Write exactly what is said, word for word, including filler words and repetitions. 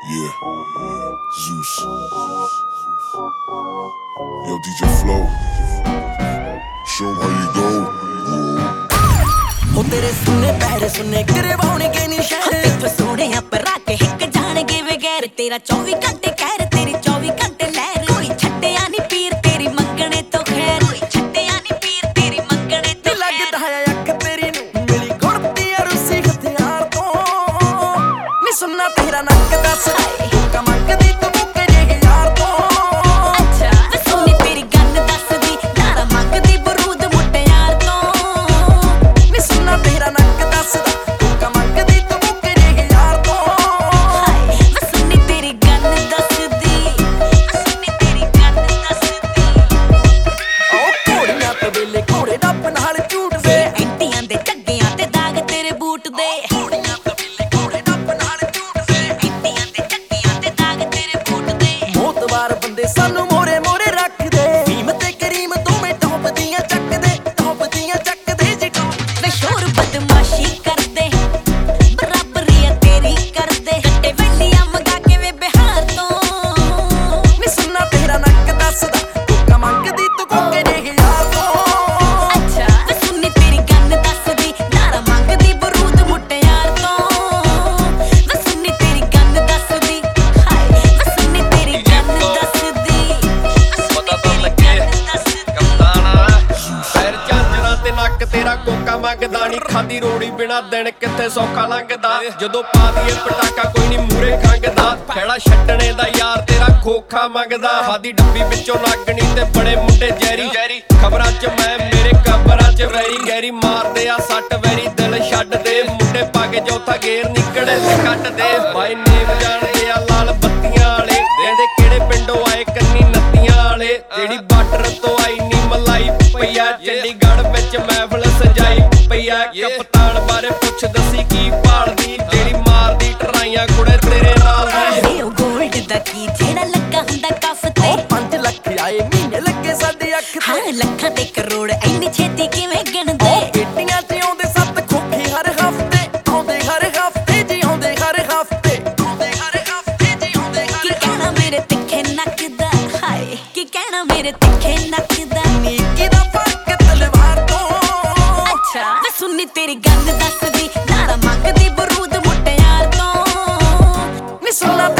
Yeah, Zeus. Yo, D J Flow. Show 'em how you go. हो तेरे सुनने पैर सुनने करवाउणगे नी शहर फसोड़ियां पर आके हिक जाणगे बगैर तेरा चौबी घंटे कहर तेरी चौबी घंटे लहर कोई छड्डिया नी पीर तेरी मंगणे तो खैर कोई छड्डिया नी पीर तेरी मंगणे तो लगदा है अख तेरी नू मिली गुड़ती है रूसी हथियार तो नी सुनना तेरा नक दस का मंगदी तू मुक्के जे यार तो अच्छा वे सुनी तेरी गन दस दी नारा मंगदी बरूद मुट्टे यार तो नी सुनना तेरा नक दस दा का मंगदी तू मुक्के जे यार तो वे सुनी तेरी गन दस दी सुनी तेरी गन दस दी ओ घोड़ियां ते वेले घोड़े डप नाल झूठ दे एंटियां दे झग्गियां ते दाग तेरे बूट दे घोड़ियां ते वेले घोड़े डप नाल झूठ दे एंटियां दे झग्गियां ते दाग तेरे बूट दे मोतवार बंदे सानू मोरे मोरे रख दे भीम ते करीम दोवें टॉप दियां चक दे टॉप दियां चक दे जी वे शोर बदमाशी कर दे बराबरी तेरी कर दे कट्टे वेलियां मंगा के वे बिहार तो नी सुनना तेरा नक दसदा कोका मंगदी तू कोके जे यार तो अच्छा वे सुनी तेरी गन दसदी नारा मंगदी बरूद मुट्टे यार तो वे सुनी तेरी गन दसदी हाय वे सुनी तेरी गन दसदी पता तो लगे कप्ताना पैर ਝਾਂਜਰਾਂ ਤੇ ਨੱਕ ਤੇਰਾ ਕੋਕਾ ਮੰਗਦਾ ਨੀ ਖਾਦੀ ਰੋੜੀ ਬਿਨਾ ਦਿਨ ਕਿੱਥੇ ਸੌਖਾ ਲੰਘਦਾ ਜਦੋਂ ਪਾ ਦੀਏ ਪਟਾਕਾ ਕੋਈ ਨੀ ਮੂਰੇ ਖੰਗਦਾ ਖੇੜਾ ਛੱਡਣੇ ਦਾ ਯਾਰ ਤੇਰਾ ਖੋਖਾ ਮੰਗਦਾ ਖਾਦੀ ਡੱਬੀ ਵਿੱਚੋਂ ਲੱਗਣੀ ਤੇ ਬੜੇ ਮੁੰਡੇ ਜੈਰੀ ਖਬਰਾਂ 'ਚ ਮੈਂ ਮੇਰੇ ਕਬਰਾਂ 'ਚ ਵੈਰੀ ਗੈਰੀ ਮਾਰਦੇ ਆ ਸੱਟ ਵੈਰੀ ਦਿਲ ਛੱਡ ਦੇ ਮੁੰਡੇ ਪਾ ਕੇ ਚੌਥਾ ਗੇਰ ਨਿਕੜੇ ਤੇ ਕੱਟ ਦੇ ਬਾਈ ਨੇਮ ਜਾਣਦੇ ਆ ਲਾਲ ਬੱਤੀਆਂ ਵਾਲੇ ਕਹਿੰਦੇ ਕਿਹੜੇ ਪਿੰਡੋਂ ਆਏ ਕੰਨੀ ਨੱਤੀਆਂ ਵਾਲੇ ਜਿਹੜੀ ਬਾਰਡਰ ਤੋਂ ਆਈ ਨੀ ਮਲਾਈ ਪਈਆ ਚੰਡੀਗੜ੍ਹ ਵਿੱਚ ਮਹਿਫਲ ਸਜਾਈ ਪਈਆ ਕਪਤਾਨ ਬਾਰੇ ਪੁੱਛ ਦੱਸੀ ਕੀ ਭਾਲਦੀ ਜਿਹੜੀ ਮਾਰਦੀ ਟਰਾਈਆਂ ਕੁੜੇ ਤੇਰੇ ਨਾਲ ਦੀ ਉਹ ਗੋਲਡ ਦਾ ਕੀ ਜਿਹੜਾ ਲੱਗਾ ਹੁੰਦਾ ਕੱਫ ਤੇ ਪੰਜ ਲੱਖ ਆਏ ਮਹੀਨੇ ਲੱਗੇ ਸਾਡੀ ਅੱਖ ਤੇ ਹਾਂ ਲੱਖਾਂ ਤੇ ਕਰੋੜ ਇੰਨੀ ਛੇਤੀ ਕਿਵੇਂ ਗਿਣਦੇ ਗੱਡੀਆਂ 'ਚ ਆਉਂਦੇ ਸੱਤ ਖੋਖੇ ਹਰ ਹਫਤੇ ਆਉਂਦੇ ਹਰ ਹਫਤੇ ਜੀ ਆਉਂਦੇ ਹਰ ਹਫਤੇ ਆਉਂਦੇ ਹਰ ਹਫਤੇ ਜੀ ਆਉਂਦੇ ਹਰ ਕੀ ਕਹਿਣਾ ਮੇਰੇ ਤਿੱਖੇ ਨੱਕ ਦਾ ਹਾਏ ਕੀ ਕਹਿਣਾ ਮੇਰੇ ਤਿੱਖੇ ਨੱਕ ਦਾ ਨੀਕੀ ਦਾ ਫਰਕ ਤਲਵਾਰ ਤੋਂ ਅੱਛਾ ਵੇ ਸੁਣੀ ਤੇਰੀ ਗਨ ਦੱਸਦੀ ਨਾਰਾ ਮੰਗਦੀ ਬਰੂਦ ਮੁੱਟਿਆਰ ਤੋਂ ਨੀ ਸੁਣਨਾ